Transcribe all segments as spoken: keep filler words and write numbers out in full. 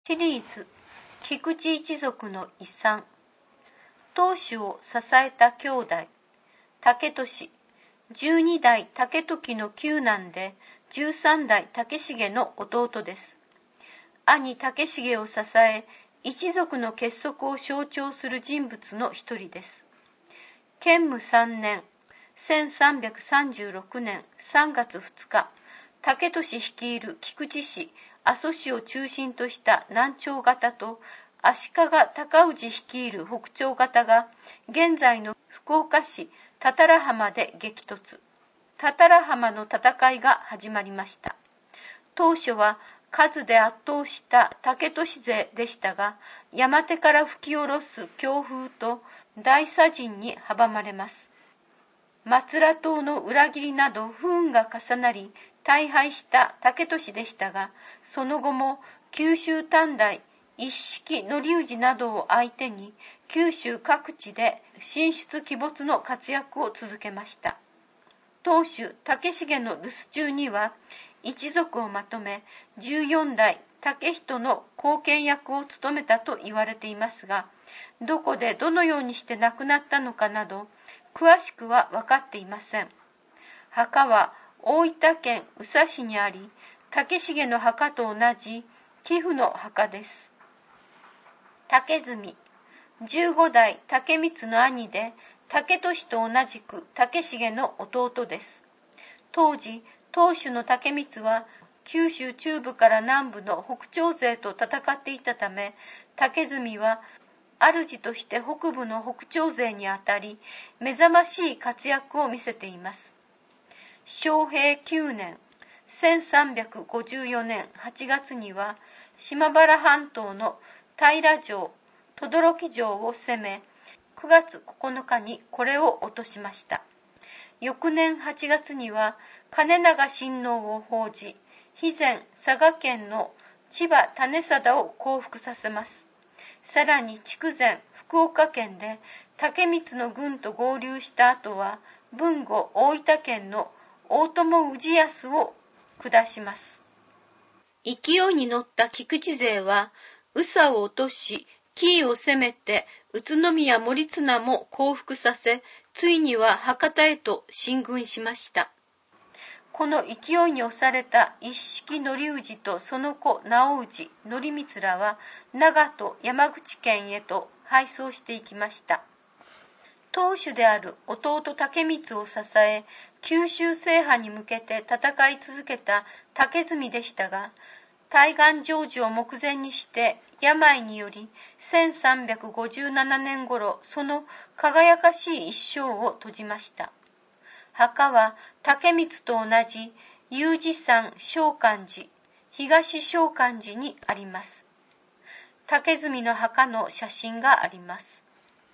シリーズ菊池一族の遺産。当主を支えた兄弟竹俊、十二代竹時の九男で十三代竹重の弟です。兄竹重を支え一族の結束を象徴する人物の一人です。建武三年せんさんびゃくさんじゅうろくねんさんがつふつか、竹俊率いる菊池氏阿蘇市を中心とした南朝方と足利尊氏率いる北朝方が現在の福岡市多々良浜で激突。多々良浜の戦いが始まりました。当初は数で圧倒した竹俊勢でしたが、山手から吹き下ろす強風と大砂陣に阻まれます。松浦党の裏切りなど不運が重なり大敗した竹俊でしたが、その後も九州短大一色則氏などを相手に九州各地で進出鬼没の活躍を続けました。当主竹重の留守中には一族をまとめ十四代竹人の後見役を務めたと言われていますが、どこでどのようにして亡くなったのかなど詳しくは分かっていません。墓は大分県宇佐市にあり、竹重の墓と同じ寄付の墓です。竹住、十五代竹光の兄で、竹俊と同じく竹重の弟です。当時、当主の竹光は九州中部から南部の北朝勢と戦っていたため、竹住は主として北部の北朝勢にあたり、目覚ましい活躍を見せています。正平九年せんさんびゃくごじゅうよねんはちがつには、島原半島の平城、轟城を攻め、くがつここのかにこれを落としました。翌年はちがつには、金長親王を奉じ、肥前佐賀県の千葉種貞を降伏させます。さらに筑前福岡県で竹光の軍と合流した後は、豊後大分県の大友氏康を下します。勢いに乗った菊池勢は宇佐を落とし、紀伊を攻めて宇都宮守綱も降伏させ、ついには博多へと進軍しました。この勢いに押された一色則氏とその子直氏、則光らは長門、山口県へと敗走していきました。当主である弟竹光を支え、九州制覇に向けて戦い続けた竹住でしたが、大願成就を目前にして病によりせんさんびゃくごじゅうななねん頃、その輝かしい一生を閉じました。墓は竹光と同じ有事山正観寺、東正観寺にあります。竹住の墓の写真があります。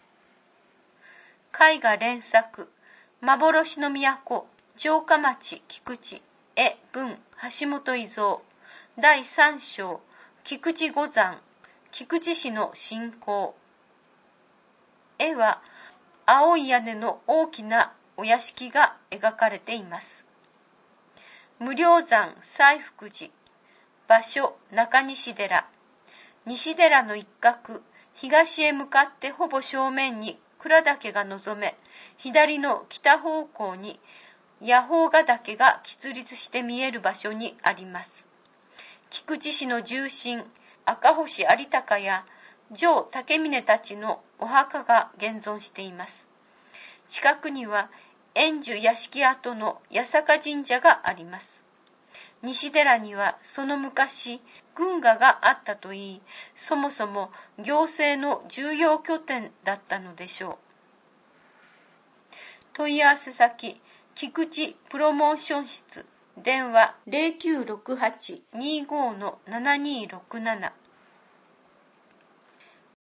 絵画連作、幻の都、城下町菊池、絵文橋本伊蔵、だいさん章、菊池五山、菊池市の信仰。絵は青い屋根の大きなお屋敷が描かれています。無量山西福寺、場所中西寺。西寺の一角、東へ向かってほぼ正面に倉岳が望め、左の北方向に八方ヶ岳が喫立して見える場所にあります。菊池市の重臣、赤星有高や城竹峰たちのお墓が現存しています。近くには円寿屋敷跡の八坂神社があります。西寺にはその昔軍河があったといい、そもそも行政の重要拠点だったのでしょう。問い合わせ先、菊池プロモーション室、電話 ゼロきゅうろくはち にーごー ななにーろくなな